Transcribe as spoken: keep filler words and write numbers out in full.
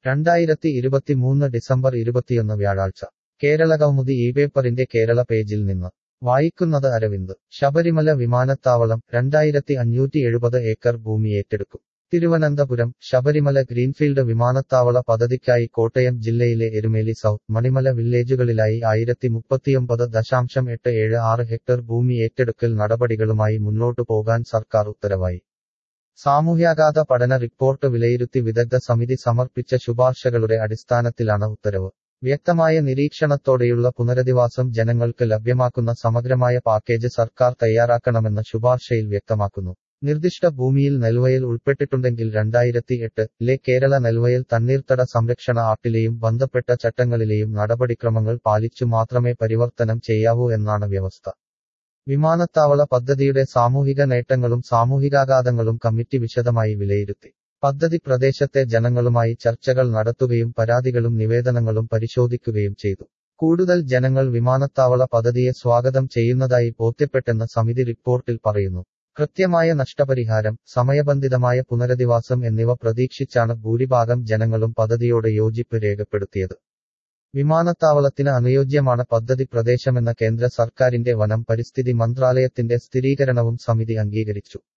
രണ്ടായിരത്തി ഇരുപത്തിമൂന്ന് ഡിസംബർ ഇരുപത്തിയൊന്ന് വ്യാഴാഴ്ച കേരളകൗമുദി ഈ പേപ്പറിന്റെ കേരള പേജിൽ നിന്ന് വായിക്കുന്നത് അരവിന്ദ്. ശബരിമല വിമാനത്താവളം രണ്ടായിരത്തി അഞ്ഞൂറ്റി എഴുപത് ഏക്കർ ഭൂമി ഏറ്റെടുക്കും. തിരുവനന്തപുരം ശബരിമല ഗ്രീൻഫീൽഡ് വിമാനത്താവള പദ്ധതിക്കായി കോട്ടയം ജില്ലയിലെ എരുമേലി സൗത്ത്, മണിമല വില്ലേജുകളിലായി ആയിരത്തി മുപ്പത്തിയൊമ്പത് ദശാംശം എട്ട് ഏഴ് ആറ് ഹെക്ടർ ഭൂമി ഏറ്റെടുക്കൽ നടപടികളുമായി മുന്നോട്ടു പോകാൻ സർക്കാർ ഉത്തരവായി. സാമൂഹ്യാഘാത പഠന റിപ്പോർട്ട് വിലയിരുത്തി വിദഗ്ധ സമിതി സമർപ്പിച്ച ശുപാർശകളുടെ അടിസ്ഥാനത്തിലാണ് ഉത്തരവ്. വ്യക്തമായ നിരീക്ഷണത്തോടെയുള്ള പുനരധിവാസം ജനങ്ങൾക്ക് ലഭ്യമാക്കുന്ന സമഗ്രമായ പാക്കേജ് സർക്കാർ തയ്യാറാക്കണമെന്ന് ശുപാർശയിൽ വ്യക്തമാക്കുന്നു. നിർദ്ദിഷ്ട ഭൂമിയിൽ നെൽവയൽ ഉൾപ്പെട്ടിട്ടുണ്ടെങ്കിൽ രണ്ടായിരത്തി എട്ട് ലെ കേരള നെൽവയൽ തണ്ണീർത്തട സംരക്ഷണ ആക്ടിലെയും ബന്ധപ്പെട്ട ചട്ടങ്ങളിലെയും നടപടിക്രമങ്ങൾ പാലിച്ചു മാത്രമേ പരിവർത്തനം ചെയ്യാവൂ എന്നാണ് വ്യവസ്ഥ. വിമാനത്താവള പദ്ധതിയുടെ സാമൂഹിക നേട്ടങ്ങളും സാമൂഹികാഘാതങ്ങളും കമ്മിറ്റി വിശദമായി വിലയിരുത്തി. പദ്ധതി പ്രദേശത്തെ ജനങ്ങളുമായി ചർച്ചകൾ നടത്തുകയും പരാതികളും നിവേദനങ്ങളും പരിശോധിക്കുകയും ചെയ്തു. കൂടുതൽ ജനങ്ങൾ വിമാനത്താവള പദ്ധതിയെ സ്വാഗതം ചെയ്യുന്നതായി ബോധ്യപ്പെട്ടെന്ന് സമിതി റിപ്പോർട്ടിൽ പറയുന്നു. കൃത്യമായ നഷ്ടപരിഹാരം, സമയബന്ധിതമായ പുനരധിവാസം എന്നിവ പ്രതീക്ഷിച്ചാണ് ഭൂരിഭാഗം ജനങ്ങളും പദ്ധതിയോട് യോജിപ്പ് രേഖപ്പെടുത്തിയത്. വിമാനത്താവളത്തിന് അനുയോജ്യമാണ് പദ്ധതി പ്രദേശമെന്ന കേന്ദ്ര സർക്കാരിന്റെ വനം പരിസ്ഥിതി മന്ത്രാലയത്തിന്റെ സ്ഥിരീകരണവും സമിതി അംഗീകരിച്ചു.